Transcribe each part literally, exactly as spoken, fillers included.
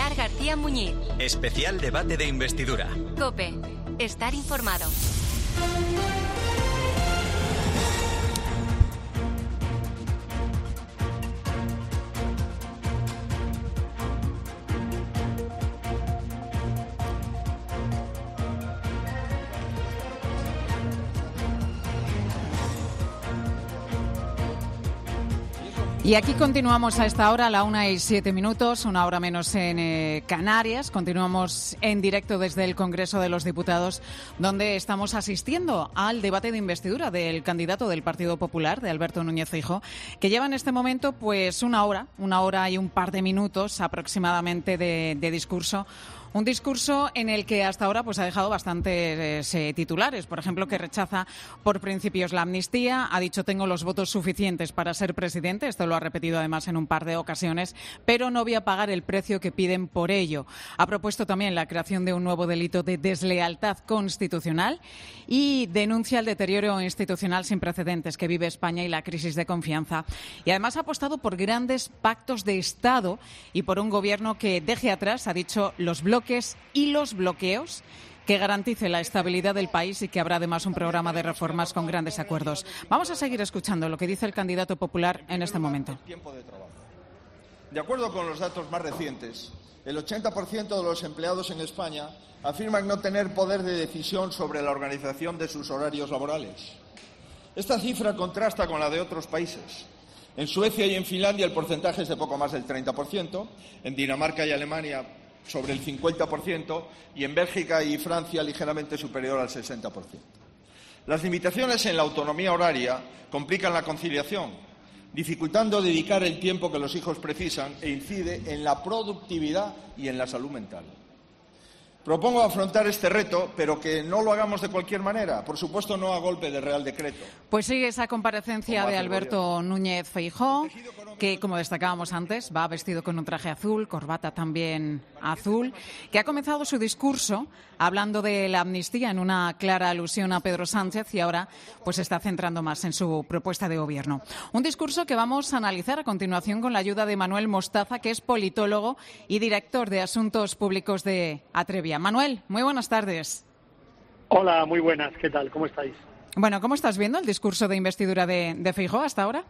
Pilar García Muñiz. Especial debate de investidura. COPE. Estar informado. Y aquí continuamos a esta hora, a la una y siete minutos, una hora menos en eh, Canarias. Continuamos en directo desde el Congreso de los Diputados, donde estamos asistiendo al debate de investidura del candidato del Partido Popular, de Alberto Núñez Feijóo, que lleva en este momento pues una hora, una hora y un par de minutos aproximadamente de, de discurso. Un discurso en el que hasta ahora pues ha dejado bastantes eh, titulares. Por ejemplo, que rechaza por principios la amnistía. Ha dicho tengo los votos suficientes para ser presidente. Esto lo ha repetido además en un par de ocasiones. Pero no voy a pagar el precio que piden por ello. Ha propuesto también la creación de un nuevo delito de deslealtad constitucional y denuncia el deterioro institucional sin precedentes que vive España y la crisis de confianza. Y además ha apostado por grandes pactos de Estado y por un gobierno que deje atrás, ha dicho, los bloques y los bloqueos, que garantice la estabilidad del país y que habrá además un programa de reformas con grandes acuerdos. Vamos a seguir escuchando lo que dice el candidato popular en este momento. De acuerdo con los datos más recientes, el ochenta por ciento de los empleados en España afirman no tener poder de decisión sobre la organización de sus horarios laborales. Esta cifra contrasta con la de otros países. En Suecia y en Finlandia el porcentaje es de poco más del treinta por ciento, en Dinamarca y Alemania sobre el cincuenta por ciento y en Bélgica y Francia ligeramente superior al sesenta por ciento. Las limitaciones en la autonomía horaria complican la conciliación, dificultando dedicar el tiempo que los hijos precisan e incide en la productividad y en la salud mental. Propongo afrontar este reto, pero que no lo hagamos de cualquier manera, por supuesto no a golpe de Real Decreto. Pues sigue esa comparecencia de Alberto Núñez Feijóo, que, como destacábamos antes, va vestido con un traje azul, corbata también azul, que ha comenzado su discurso hablando de la amnistía en una clara alusión a Pedro Sánchez y ahora pues se está centrando más en su propuesta de gobierno. Un discurso que vamos a analizar a continuación con la ayuda de Manuel Mostaza, que es politólogo y director de Asuntos Públicos de Atrevia. Manuel, muy buenas tardes. Hola, muy buenas. ¿Qué tal? ¿Cómo estáis? Bueno, ¿cómo estás viendo el discurso de investidura de, de Feijóo hasta ahora?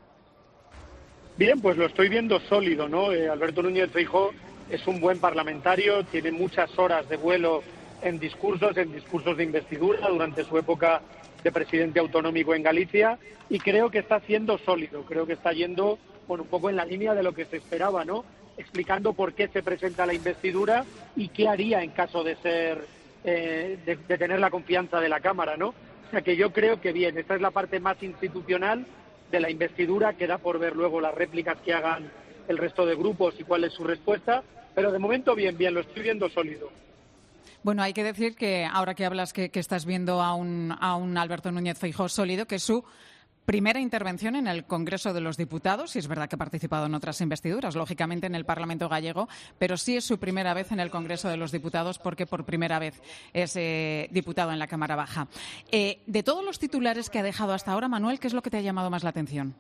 Bien, pues lo estoy viendo sólido, ¿no? Eh, Alberto Núñez Feijóo es un buen parlamentario, tiene muchas horas de vuelo en discursos, en discursos de investidura durante su época de presidente autonómico en Galicia y creo que está siendo sólido, creo que está yendo bueno, un poco en la línea de lo que se esperaba, ¿no? Explicando por qué se presenta la investidura y qué haría en caso de ser eh, de, de tener la confianza de la Cámara, ¿no? O sea que yo creo que bien, esta es la parte más institucional de la investidura, queda por ver luego las réplicas que hagan el resto de grupos y cuál es su respuesta, pero de momento bien, bien, lo estoy viendo sólido. Bueno, hay que decir que ahora que hablas que, que estás viendo a un, a un Alberto Núñez Feijóo sólido, que su primera intervención en el Congreso de los Diputados, y es verdad que ha participado en otras investiduras, lógicamente en el Parlamento gallego, pero sí es su primera vez en el Congreso de los Diputados porque por primera vez es eh, diputado en la Cámara Baja. Eh, de todos los titulares que ha dejado hasta ahora, Manuel, ¿qué es lo que te ha llamado más la atención?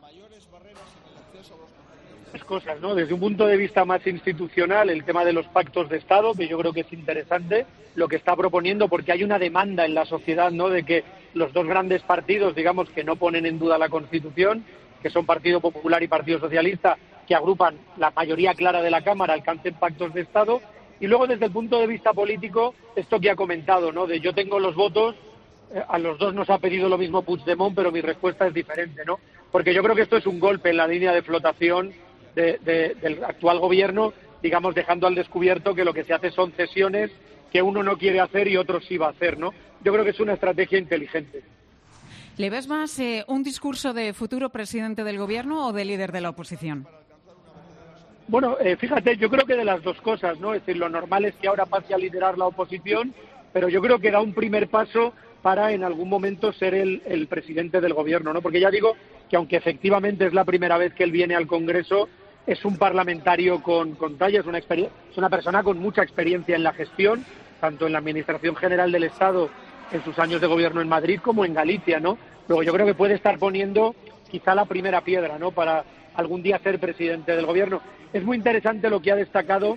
Cosas, ¿no? Desde un punto de vista más institucional, el tema de los pactos de Estado, que yo creo que es interesante lo que está proponiendo, porque hay una demanda en la sociedad, ¿no?, de que los dos grandes partidos, digamos, que no ponen en duda la Constitución, que son Partido Popular y Partido Socialista, que agrupan la mayoría clara de la Cámara, alcancen pactos de Estado. Y luego, desde el punto de vista político, esto que ha comentado, ¿no?, de yo tengo los votos, eh, a los dos nos ha pedido lo mismo Puigdemont, pero mi respuesta es diferente, ¿no? Porque yo creo que esto es un golpe en la línea de flotación De, de, del actual gobierno, digamos, dejando al descubierto que lo que se hace son cesiones que uno no quiere hacer y otro sí va a hacer, ¿no? Yo creo que es una estrategia inteligente. ¿Le ves más eh, un discurso de futuro presidente del gobierno o de líder de la oposición? Bueno, eh, fíjate, yo creo que de las dos cosas, ¿no? Es decir, lo normal es que ahora pase a liderar la oposición, pero yo creo que da un primer paso para en algún momento ser el, el presidente del gobierno, ¿no? Porque ya digo que aunque efectivamente es la primera vez que él viene al Congreso, es un parlamentario con, con talla, es una, experien- es una persona con mucha experiencia en la gestión, tanto en la Administración General del Estado en sus años de gobierno en Madrid como en Galicia, ¿no? Luego yo creo que puede estar poniendo quizá la primera piedra, ¿no?, para algún día ser presidente del gobierno. Es muy interesante lo que ha destacado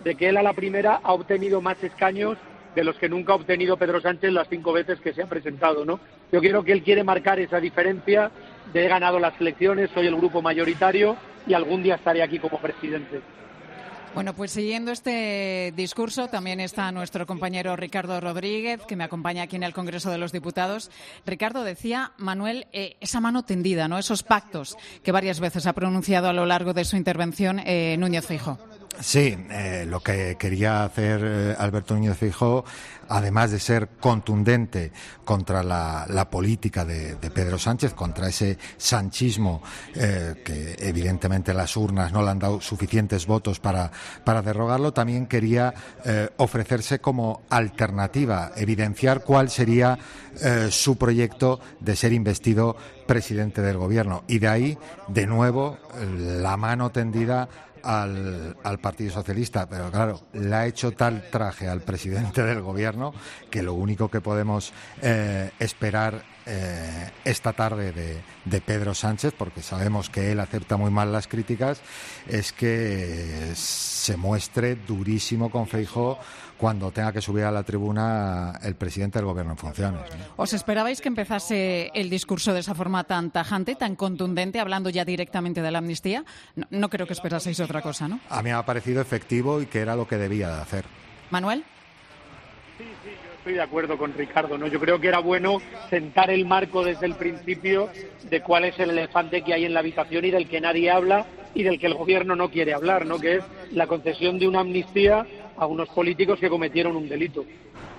de que él a la primera ha obtenido más escaños de los que nunca ha obtenido Pedro Sánchez las cinco veces que se ha presentado, ¿no? Yo creo que él quiere marcar esa diferencia de he ganado las elecciones, soy el grupo mayoritario y algún día estaré aquí como presidente. Bueno, pues siguiendo este discurso también está nuestro compañero Ricardo Rodríguez, que me acompaña aquí en el Congreso de los Diputados. Ricardo, decía Manuel, eh, esa mano tendida, ¿no? Esos pactos que varias veces ha pronunciado a lo largo de su intervención eh, Núñez Feijóo. Sí, eh, lo que quería hacer eh, Alberto Núñez Feijóo, además de ser contundente contra la, la política de, de Pedro Sánchez, contra ese sanchismo eh, que evidentemente las urnas no le han dado suficientes votos para, para derrogarlo, también quería eh, ofrecerse como alternativa, evidenciar cuál sería eh, su proyecto de ser investido presidente del Gobierno. Y de ahí, de nuevo, la mano tendida Al, al Partido Socialista, pero claro, le ha hecho tal traje al presidente del Gobierno que lo único que podemos eh, esperar eh, esta tarde de, de Pedro Sánchez, porque sabemos que él acepta muy mal las críticas, es que se muestre durísimo con Feijóo cuando tenga que subir a la tribuna el presidente del Gobierno en funciones, ¿no? ¿Os esperabais que empezase el discurso de esa forma tan tajante, tan contundente, hablando ya directamente de la amnistía? No, no creo que esperaseis otra cosa, ¿no? A mí me ha parecido efectivo y que era lo que debía de hacer. ¿Manuel? Sí, sí, yo estoy de acuerdo con Ricardo, ¿no? Yo creo que era bueno sentar el marco desde el principio de cuál es el elefante que hay en la habitación y del que nadie habla y del que el Gobierno no quiere hablar, ¿no? Que es la concesión de una amnistía a unos políticos que cometieron un delito.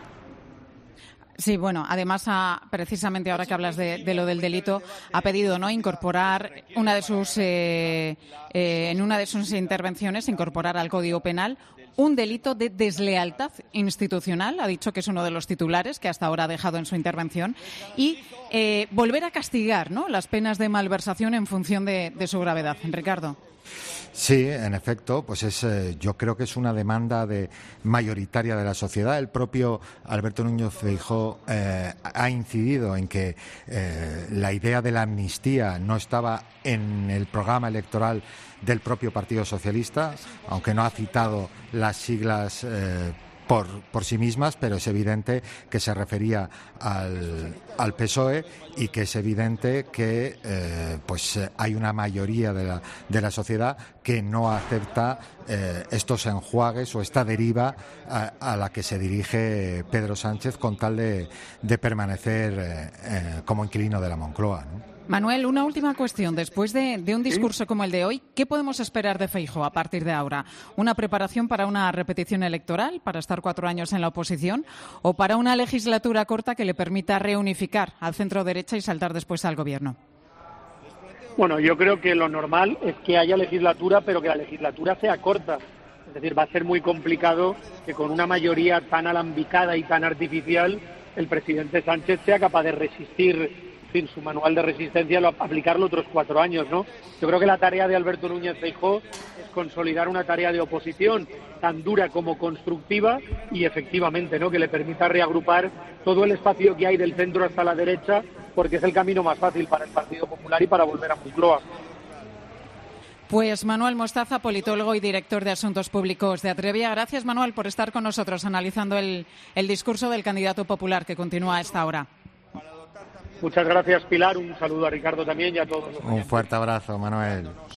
Sí, bueno, además, ha, precisamente ahora que hablas de, de lo del delito, ha pedido no incorporar una de sus eh, eh, en una de sus intervenciones incorporar al Código Penal un delito de deslealtad institucional. Ha dicho que es uno de los titulares que hasta ahora ha dejado en su intervención y eh, volver a castigar, ¿no?, las penas de malversación en función de, de su gravedad. Ricardo. Sí, en efecto, pues es, eh, yo creo que es una demanda de, mayoritaria de la sociedad. El propio Alberto Núñez Feijóo eh, ha incidido en que eh, la idea de la amnistía no estaba en el programa electoral del propio Partido Socialista, aunque no ha citado las siglas eh, por, por sí mismas, pero es evidente que se refería al, al P S O E y que es evidente que eh, pues hay una mayoría de la, de la sociedad que no acepta eh, estos enjuagues o esta deriva a, a la que se dirige Pedro Sánchez con tal de, de permanecer eh, eh, como inquilino de la Moncloa, ¿no? Manuel, una última cuestión. Después de, de un discurso como el de hoy, ¿qué podemos esperar de Feijóo a partir de ahora? ¿Una preparación para una repetición electoral, para estar cuatro años en la oposición, o para una legislatura corta que le permita reunificar al centro derecha y saltar después al Gobierno? Bueno, yo creo que lo normal es que haya legislatura, pero que la legislatura sea corta. Es decir, va a ser muy complicado que con una mayoría tan alambicada y tan artificial el presidente Sánchez sea capaz de resistir, en fin, su manual de resistencia, lo, aplicarlo otros cuatro años, ¿no? Yo creo que la tarea de Alberto Núñez Feijóo es consolidar una tarea de oposición tan dura como constructiva y efectivamente, ¿no?, que le permita reagrupar todo el espacio que hay del centro hasta la derecha, porque es el camino más fácil para el Partido Popular y para volver a Moncloa. Pues Manuel Mostaza, politólogo y director de Asuntos Públicos de Atrevia. Gracias, Manuel, por estar con nosotros analizando el, el discurso del candidato popular que continúa a esta hora. Muchas gracias, Pilar. Un saludo a Ricardo también y a todos. Un fuerte abrazo, Manuel.